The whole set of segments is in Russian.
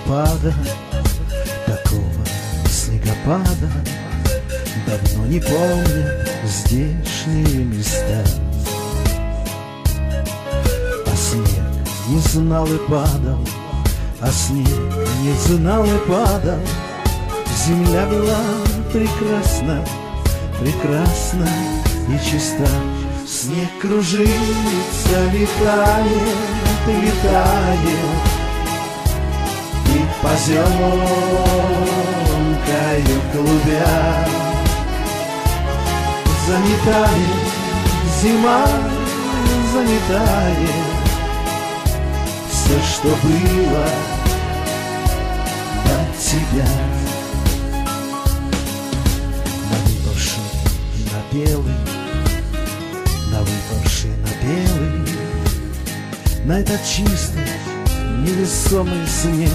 снегопада, такого снегопада давно не помнят здешние места. А снег не знал и падал, а снег не знал и падал. Земля была прекрасна, прекрасна и чиста. Снег кружится, летает, летает, и поземкою клубя заметает, зима заметает все, что было до тебя. На выпавший, на белый, на выпавший, на белый, на этот чистый невесомый снег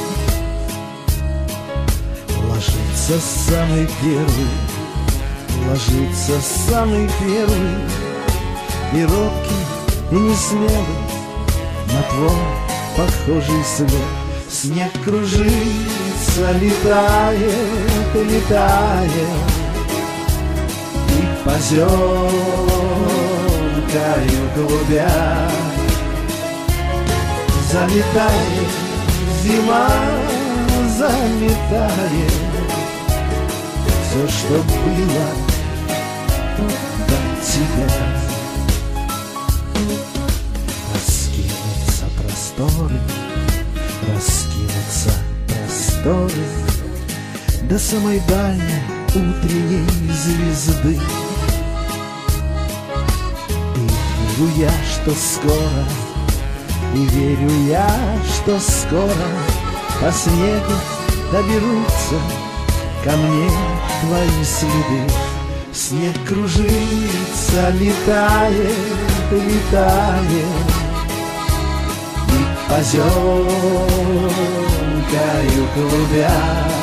ложится самый первый, ложится самый первый, и робкий, и несмелый на твой похожий след. Снег кружится, летает, летает, и поземкою голубя заметает, зима заметает все, что было до тебя. Раскинутся просторы, раскинутся просторы до самой дальней утренней звезды. И верю я, что скоро, и верю я, что скоро по снегу доберутся ко мне твои следы. Снег кружится, летает, летает, и поземкою клубя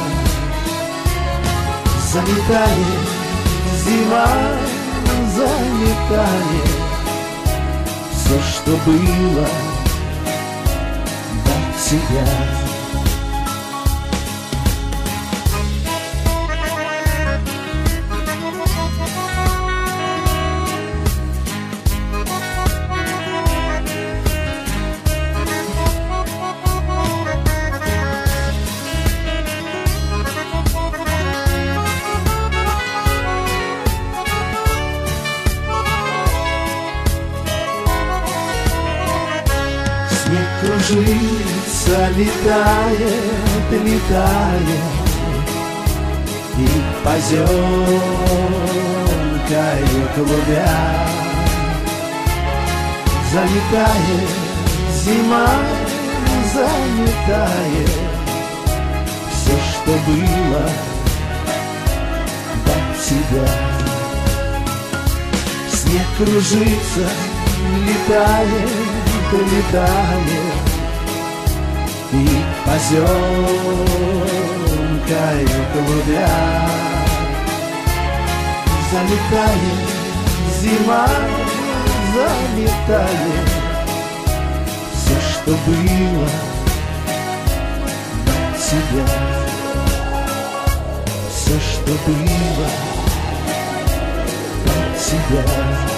заметает, зима заметает все, что было до тебя. Снег кружится, летает, летает, и поземкою клубя заметает, зима заметает все, что было до тебя. Снег кружится, летает, летает, и поземкою клубя заметает, зима заметает все, что было до тебя. Все, что было до тебя.